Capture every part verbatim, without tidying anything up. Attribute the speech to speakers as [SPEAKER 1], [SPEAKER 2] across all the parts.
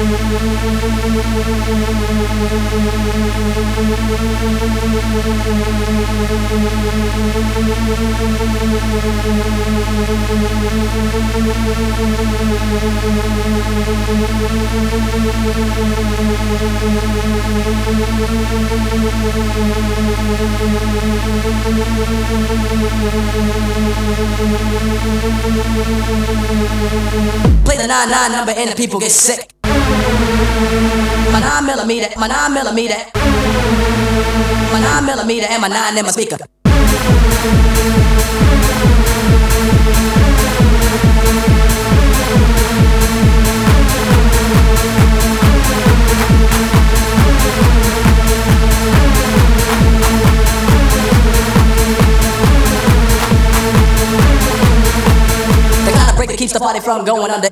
[SPEAKER 1] Play the nine nine number and the people get sick. My nine millimeter, my nine millimeter, my nine millimeter and my nine in my speaker. The kind of break that keeps the party from going under.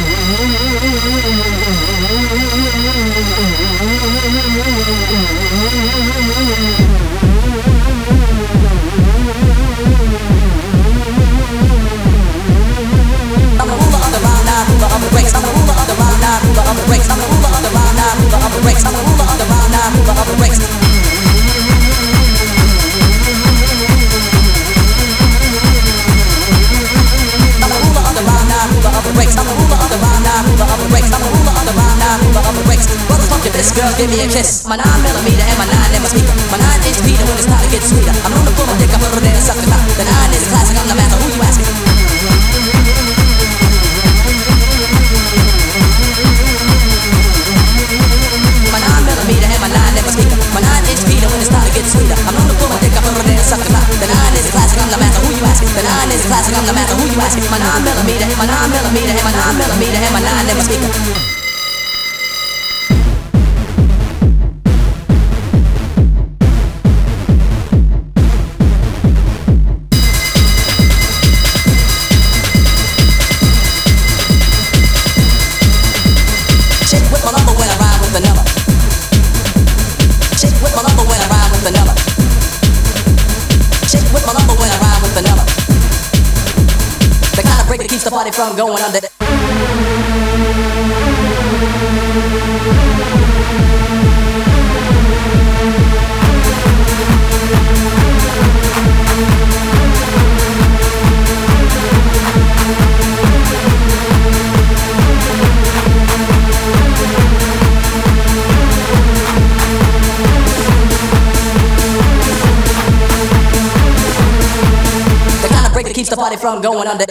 [SPEAKER 1] I'm the ruler of the round nine, ruler of the breaks. I'm the ruler of the round nine, ruler of the breaks. I'm the ruler of the round nine, ruler of the breaks. I'm the ruler of the round nine, ruler of the breaks. I'm the ruler of the round nine, ruler of the breaks. I'm the ruler of the round nine, ruler of the breaks. Brothers, pump your fist, girls, give me a kiss. My nine millimeter and my nine in my speaker. My nine inch Peter when it's time to get sweeter. I'm known to pull my dick, I'm over there and suck the top. The nine is a classic, I'm the master. Who you asking? My nine millimeter and my nine in my speaker. My nine inch Peter when it's time to get sweeter. I'm known to pull my dick, I'm over there and suck the top. The nine is a classic, I'm the master. Who you asking? The nine is a classic, I'm the master. Who you asking? My nine millimeter, my nine millimeter, and my nine millimeter, and my nine in my speaker. Shake with my lumber when I ride with the number. Shake with my lumber when I ride with the number. Shake with my lumber when I ride with the number. The kind of break that keeps the party from going under. The kind of break that keeps the party from going under.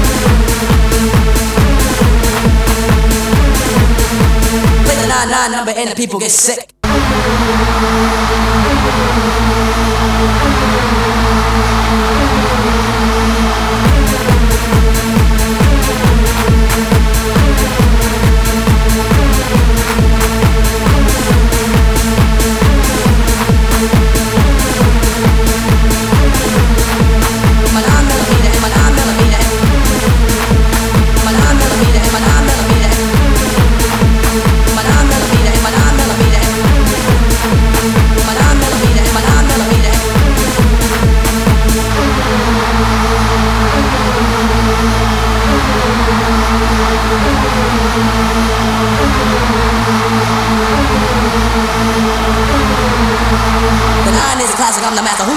[SPEAKER 1] Play the nine nine number and the people get sick. My nine millimeter and my nine millimeter, my nine millimeter and my nine millimeter, my nine millimeter and my nine millimeter, my nine millimeter and my nine millimeter. The nine is a classic, I'm the master. Who